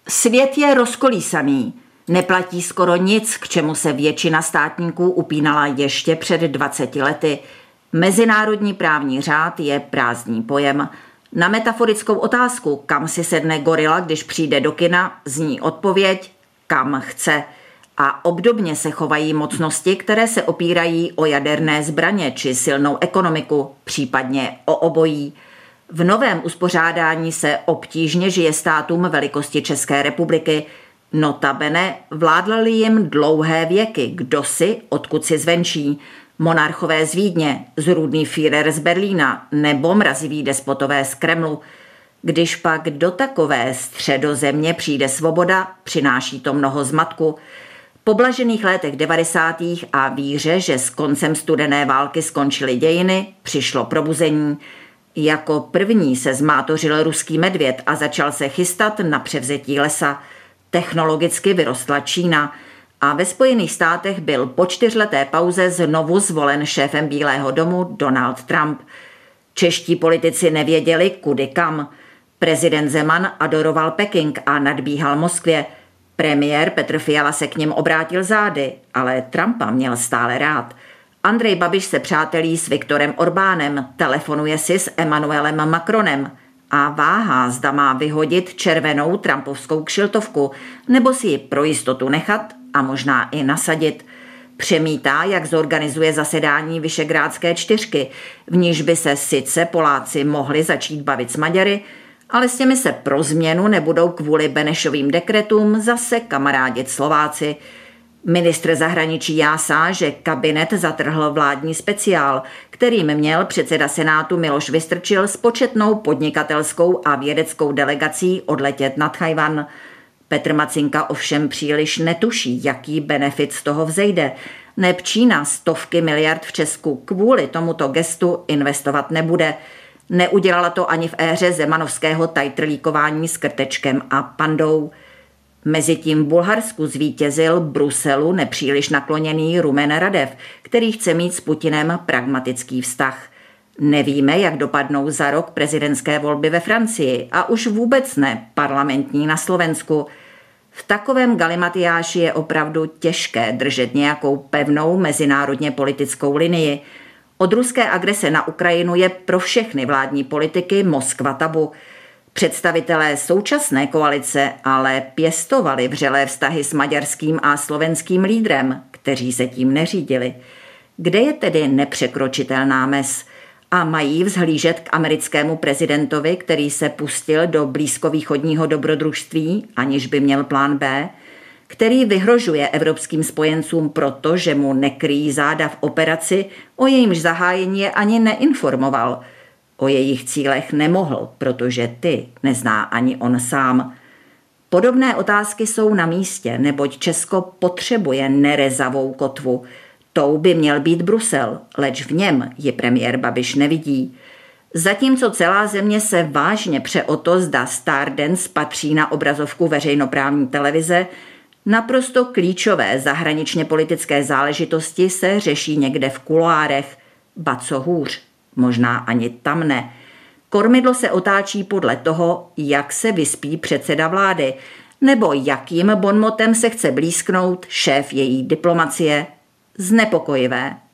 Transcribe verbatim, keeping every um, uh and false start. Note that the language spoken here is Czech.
Svět je rozkolísaný. Neplatí skoro nic, k čemu se většina státníků upínala ještě před dvaceti lety. Mezinárodní právní řád je prázdný pojem. Na metaforickou otázku, kam si sedne gorila, když přijde do kina, zní odpověď, kam chce. A obdobně se chovají mocnosti, které se opírají o jaderné zbraně či silnou ekonomiku, případně o obojí. V novém uspořádání se obtížně žije státům velikosti České republiky. Notabene vládly jim dlouhé věky, kdosi, odkud si zvenčí, monarchové z Vídně, zrůdný Führer z Berlína nebo mraziví despotové z Kremlu. Když pak do takové středozemě přijde svoboda, přináší to mnoho zmatku. Po blažených letech devadesátých a víře, že s koncem studené války skončily dějiny, přišlo probuzení. Jako první se zmátořil ruský medvěd a začal se chystat na převzetí lesa. Technologicky vyrostla Čína a ve Spojených státech byl po čtyřleté pauze znovu zvolen šéfem Bílého domu Donald Trump. Čeští politici nevěděli, kudy kam. Prezident Zeman adoroval Peking a nadbíhal Moskvě. Premiér Petr Fiala se k nim obrátil zády, ale Trumpa měl stále rád. Andrej Babiš se přátelí s Viktorem Orbánem, telefonuje si s Emmanuelem Macronem a váhá, zda má vyhodit červenou trumpovskou kšiltovku nebo si ji pro jistotu nechat a možná i nasadit. Přemítá, jak zorganizuje zasedání Visegrádské čtyřky, v níž by se sice Poláci mohli začít bavit s Maďary, ale s těmi se pro změnu nebudou kvůli Benešovým dekretům zase kamarádit Slováci. Ministr zahraničí jásá, že kabinet zatrhl vládní speciál, kterým měl předseda Senátu Miloš Vystrčil s početnou podnikatelskou a vědeckou delegací odletět nad Tchaj-wan. Petr Macinka ovšem příliš netuší, jaký benefit z toho vzejde. Neb Čína stovky miliard v Česku kvůli tomuto gestu investovat nebude. Neudělala to ani v éře zemanovského tajtrlíkování s Krtečkem a Pandou. Mezitím v Bulharsku zvítězil Bruselu nepříliš nakloněný Rumen Radev, který chce mít s Putinem pragmatický vztah. Nevíme, jak dopadnou za rok prezidentské volby ve Francii a už vůbec ne parlamentní na Slovensku. V takovém galimatiáši je opravdu těžké držet nějakou pevnou mezinárodně politickou linii. Od ruské agrese na Ukrajinu je pro všechny vládní politiky Moskva tabu. Představitelé současné koalice ale pěstovali vřelé vztahy s maďarským a slovenským lídrem, kteří se tím neřídili. Kde je tedy nepřekročitelná mez? A mají vzhlížet k americkému prezidentovi, který se pustil do blízkovýchodního dobrodružství, aniž by měl plán B, který vyhrožuje evropským spojencům proto, že mu nekryjí záda v operaci, o jejímž zahájení je ani neinformoval. O jejich cílech nemohl, protože ty nezná ani on sám. Podobné otázky jsou na místě, neboť Česko potřebuje nerezavou kotvu. Tou by měl být Brusel, leč v něm ji premiér Babiš nevidí. Zatímco celá země se vážně pře o to, zda Stardance patří na obrazovku veřejnoprávní televize, naprosto klíčové zahraničně politické záležitosti se řeší někde v kuloárech, ba co hůř, možná ani tam ne. Kormidlo se otáčí podle toho, jak se vyspí předseda vlády, nebo jakým bonmotem se chce blízknout šéf její diplomacie. Znepokojivé.